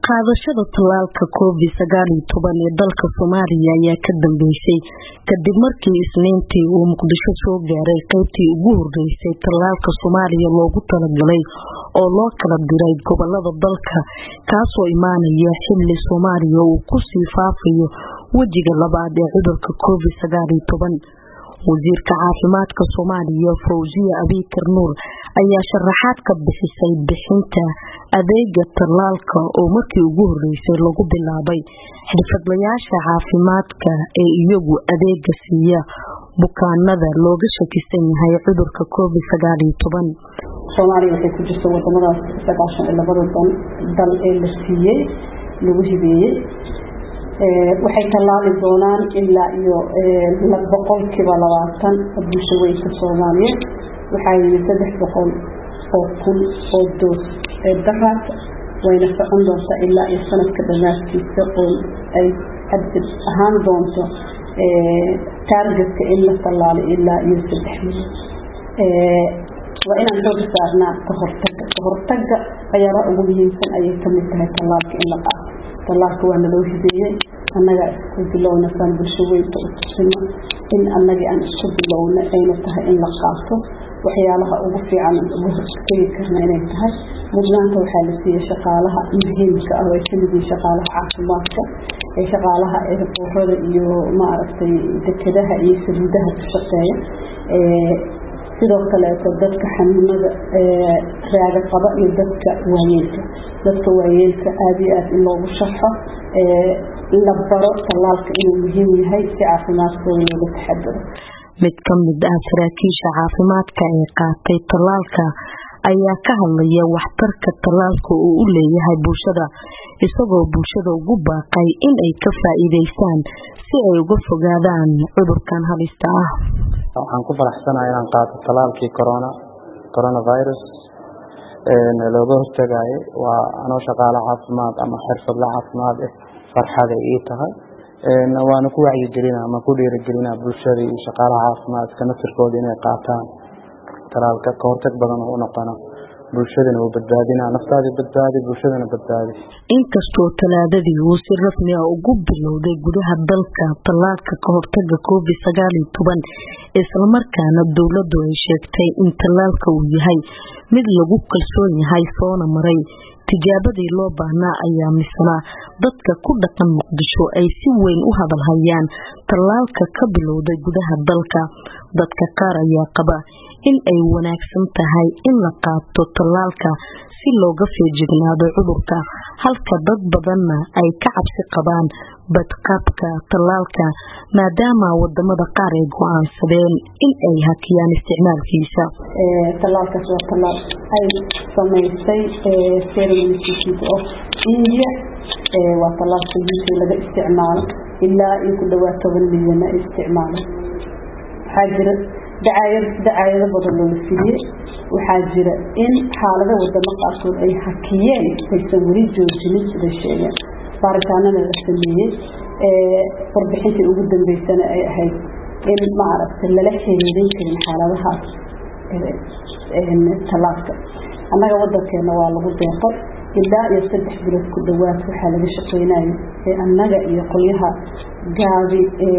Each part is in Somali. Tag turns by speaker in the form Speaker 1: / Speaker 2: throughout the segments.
Speaker 1: qaadashada tallaalka COVID-19 ee dalka Soomaaliya ayaa ka dambeysay kadib markii Isniintii uu Muqdisho soo gaaray qaybtii ugu horeysay tallaalka Soomaaliya loogu talagalay oo loo kala diray gobolada dalka kaasoo imaanaya xilli Soomaaliya uu ku sii faafayo wajiga labaad ee cudurka COVID-19. wasiirka caafimaadka Soomaaliya Fawziya Abiykar Nuur ayaa sharaxaad ka bixisay bixinta adeega tallaalka oo markii ugu horeysay lagu bilaabay xirfadlayaasha caafimaadka ee iyagu adeega siiya bukaanada looga shakisan yahay cudurka COVID-19.
Speaker 2: Soomaaliya waxay ku jirtaa wadamadaas 92 dal ee la siiyay lagu hibeeyay waxay tallaali doonaan ilaa iyo 120 bulshooyinka Soomaaliyeed waxay 300 oo kun oo doos daraad wayna socon doontaa ilaa iyo sanadka dhammaadkiisa oo ay hadda ahaan doonto targetka in la tallaalo ilaa iyo 3 milyan waa inaan xoog saarnaa ka hortagga ayaa ugu muhiimsan ay ka mid tahay tallaalka in la qaato tallaalka waa loo hibeeyay annaga isku bilowna san bulshooyinka u tusino in annaga aan isku bilowna ayna tahay in la qaato waxyaalaha ugu fiican ugu hortagi karna inay tahay mudnaanta waxaa la siiyay shaqaalaha muhiimka ah oo ka mid yihiin shaqaalaha caafimaadka ee shaqaalaha airportada iyo maaragtay dekedaha iyo saliidaha ka shaqeeya sidoo kale dadka xanuunada raaga qaba iyo dadka waayeelka aad iyo aad in loogu sharxo la baro tallaalka inuu muhiim yahay si caafimaadkooda looga taxadaro.
Speaker 1: mid ka mid ah saraakiisha caafimaadka ee qaatay tallaalka ayaa ka hadlaya waxtarka tallaalka uu u leeyahay bulshada isagoo bulshada ugu baaqay in ay ka faa'iideystaan si ay uga fogaadaan cudurkan halista ah.
Speaker 3: waxaan ku faraxsanahay inaan qaato tallaalkii coronavirus looga hortagay waa anoo shaqaale caafimaad ama xirfadle caafimaad farxad ay tahay waana ku wacyigelina ama ku dhiirigelina bulshada iyo shaqaalaha caafimaadka naftirkooda inay qaataan tallaalka ka hortag badan oo noqona bulshadana uu badbaadina naftaada badbaadi bulshadana badbaadi.
Speaker 1: inkastoo talaadadii uu si rasmi ah ugu bilowday gudaha dalka tallaalka ka hortagga COVID-19 isla markaana dawladdu ay sheegtay in tallaalka uu yahay mid lagu kalsoon yahay soona maray tijaabadii loo baahnaa ayaa misna dadka ku dhaqan Muqdisho ay si weyn u hadalhayaan tallaalka ka bilowday gudaha dalka. dadka qaar ayaa qaba in ay wanaagsan tahay in la qaato tallaalka si looga feejignaado cudurka halka dad badanna ay ka cabsi qabaan badqabka tallaalka maadaama wadamada qaar ay go'aansadeen in ay hakiyaan isticmaalkiisa.
Speaker 2: tallaalkaas waa tallaal ay samaysay Serum Institute of India waa tallaalka laga isticmaalo ilaa in ku dhawaad 10 milyan ay isticmaalaan. waxaa jira dacaayado badan loo siiyay waxaa jira in xaalada wadamo qaarkood ay hakiyeen aysan weli joojinin sida sheegeen baaritaanada la sameeyay warbixintii ugu dambeysana ay ahayd in maaragtay lala xiriirin karin xaaladahaas tallaalka annaga wadankeena waa lagu deeqay ilaa iyo 3 bilood ku dhawaad waxaa laga shaqeynayay annaga iyo qolyaha gaabi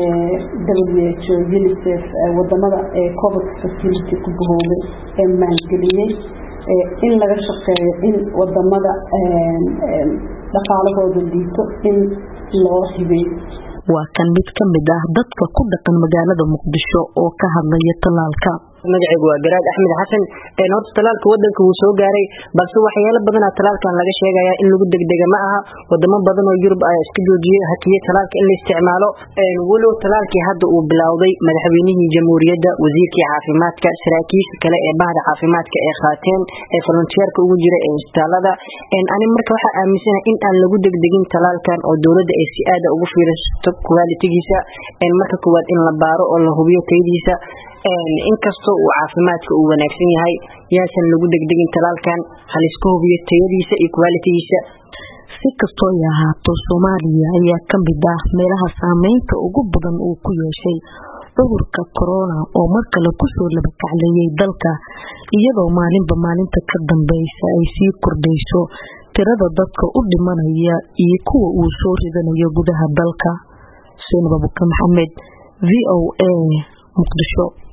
Speaker 2: WHO UNICEF wadamada COVID facility ku buhoobay ee maalgeliyay in laga shaqeeyo in wadamada dhaqaalahooda liito in loo hibeeyo.
Speaker 1: waa kan mid ka mid ah dadka ku dhaqan magaalada Muqdisho oo ka hadlaya tallaalka.
Speaker 4: magacaygu waa Garaad Axmed Xasan horta tallaalka wadanka uu soo gaaray balse waxyaalo badan tallaalkan laga sheegaya in lagu degdega ma aha wadamo badan oo Yurub ay iska joojiyay hakiyay tallaalka in la isticmaalo walow tallaalkii hadda uu bilowday madaxweynihii jamhuuriyadda wasiirkii caafimaadka saraakiisha kale ee bahda caafimaadka ee qaateen ee volunteerka ugu jira ee isbitaalada ani marka waxa aaminsanahay in aan lagu degdegin tallaalkan oo dawladda ay si aad ugu fiirsato quality-giisa marka koowaad in la baaro oo la hubiyo tayadiisa inkastoo uu caafimaadka uu wanaagsan yahay yaasan lagu degdegin tallaalkan hal isku hubiyo tayadiisa iyo quality-giisa.
Speaker 1: si kastoo ay ahaato Soomaaliya ayaa ka mid ah meelaha saameynta ugu badan uu ku yeeshay cudurka corona oo markale ku soo laba kaclayay dalka iyadoo maalinba maalinta ka dambaysa ay sii kordhayso tirada dadka u dhimanaya iyo kuwa uu soo ridanayo gudaha dalka. Seenaba Maxamed VOA Muqdisho.